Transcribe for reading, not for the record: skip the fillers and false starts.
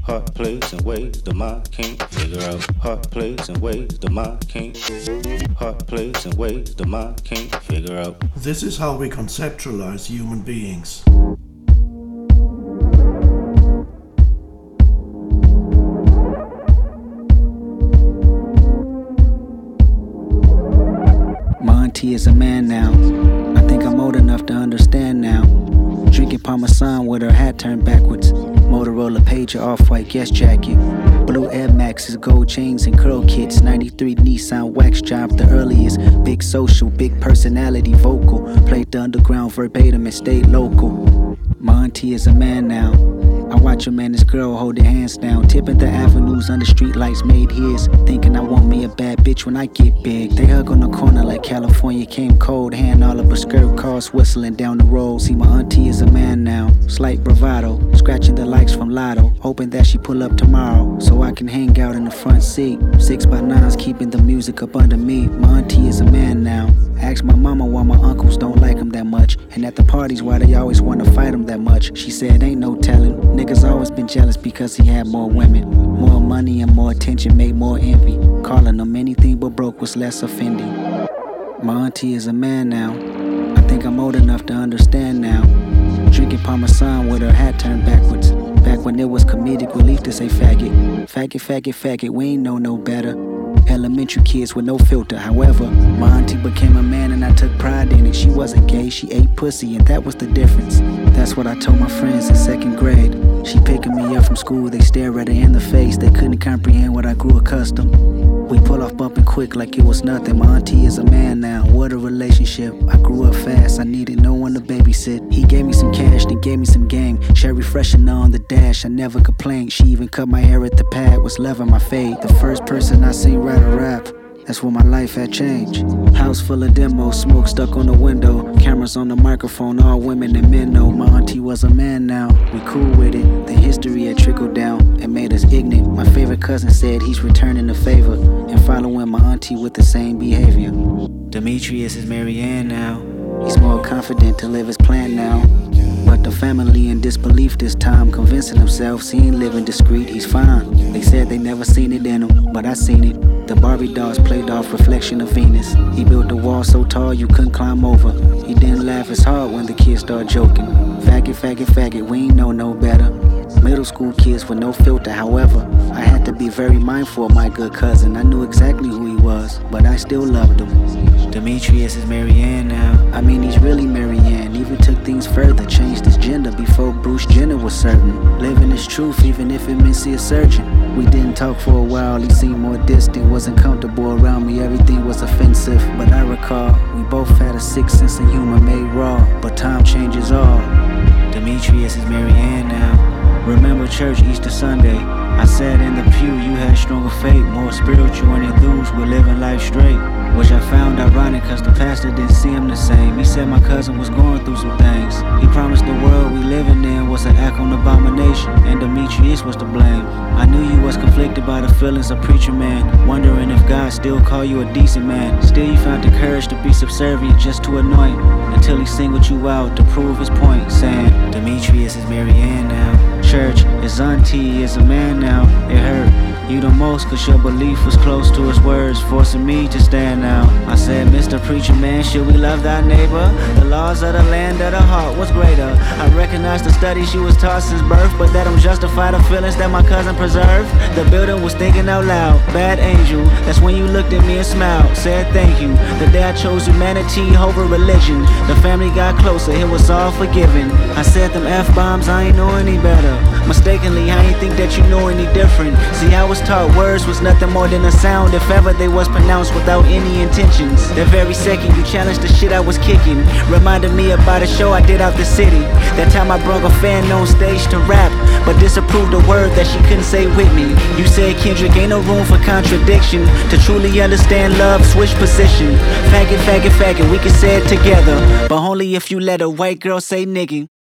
Hot place and ways the mind can't figure out. Hot place and ways the mind can't. Hot place and ways the mind can't figure out. This is how we conceptualize human beings. My auntie is a man now. I think I'm old enough to understand now. Drinking Parmesan with her hat turned backwards. Motorola Pager, off-white guest jacket. Blue Air Maxes, gold chains and curl kits. 93 Nissan wax job, the earliest. Big social, big personality, vocal. Played the underground verbatim and stayed local. My auntie is a man now. I watch him and his girl hold their hands down. Tipping the avenues under street lights made his. Thinking I want me a bad bitch when I get big. They hug on the corner like California came cold. Hand all of her skirt cars whistling down the road. See, my auntie is a man now. Slight bravado, scratching the likes from Lotto. Hoping that she pull up tomorrow so I can hang out in the front seat. 6x9s keeping the music up under me. My auntie is a man now. Ask my mama why my uncles don't like him that much. And at the parties why they always wanna fight him that much. She said ain't no telling. Niggas always been jealous because he had more women. More money and more attention made more envy. Calling him anything but broke was less offending. My auntie is a man now. I think I'm old enough to understand now. Drinking Parmesan with her hat turned backwards. Back when it was comedic relief to say faggot. Faggot, faggot, faggot, we ain't know no better. Elementary kids with no filter. However, my auntie became a man and I took pride in it. She wasn't gay, she ate pussy and that was the difference. That's what I told my friends in second grade. She picking me up from school, they stare at her in the face. They couldn't comprehend what I grew accustomed. We pull off bumping quick like it was nothing. My auntie is a man now, what a relationship. I grew up fast, I needed no one to babysit. He gave me some cash, then gave me some game. Cherry freshener on the dash, I never complained. She even cut my hair at the pad, was loving my fade. The first person I seen write a rap, that's when my life had changed. House full of demos, smoke stuck on the window. Cameras on the microphone, all women and men know. My auntie was a man now, we cool with it. The history had trickled down and made us ignorant. My favorite cousin said he's returning the favor and following my auntie with the same behavior. Demetrius is Marianne now. He's more confident to live his plan now. But the family in disbelief this time, convincing themselves he ain't living discreet, he's fine. They said they never seen it in him, but I seen it. The Barbie dolls played off reflection of Venus. He built a wall so tall you couldn't climb over. He didn't laugh as hard when the kids started joking. Faggot, faggot, faggot, we ain't know no better. Middle school kids with no filter, however, I had to be very mindful of my good cousin. I knew exactly who he was, but I still loved him. Demetrius is Marianne now. I mean, he's really Marianne. Even took things further, changed his gender before Bruce Jenner was certain. Living his truth, even if it meant see a surgeon. We didn't talk for a while, he seemed more distant. Wasn't comfortable around me, everything was offensive. But I recall, we both had a sick sense of humor made raw. But time changes all. Demetrius is Marianne now. Remember church Easter Sunday. I sat in the pew, you had stronger faith, more spiritual and enthused with living life straight. Which I found ironic cause the pastor didn't see him the same. He said my cousin was going through some things. He promised the world we living in was an act on abomination, and Demetrius was to blame. I knew you was conflicted by the feelings of preacher man, wondering if God still call you a decent man. Still you found the courage to be subservient just to annoy him, until he singled you out to prove his point, saying Demetrius is Marianne now. Church, his auntie is a man now. It hurt you the most cause your belief was close to his words, forcing me to stand now. I said, Mr. Preacher Man, should we love thy neighbor? The laws of the land of the heart was greater. I recognize the studies she was taught since birth, but that don't justify the feelings that my cousin preserved. The building was thinking out loud, bad angel. That's when you looked at me and smiled, said thank you. The day I chose humanity over religion, the family got closer, it was all forgiven. I said them F-bombs, I ain't know any better. Mistakenly, I ain't think that you know any different. See, I was taught words was nothing more than a sound, if ever they was pronounced without any intentions. The very second you challenged the shit I was kicking, reminded me about a show I did out the city. That time I brought a fan on stage to rap, but disapproved a word that she couldn't say with me. You said, Kendrick, ain't no room for contradiction. To truly understand love, switch position. Faggot, faggot, faggot, we can say it together, but only if you let a white girl say nigga.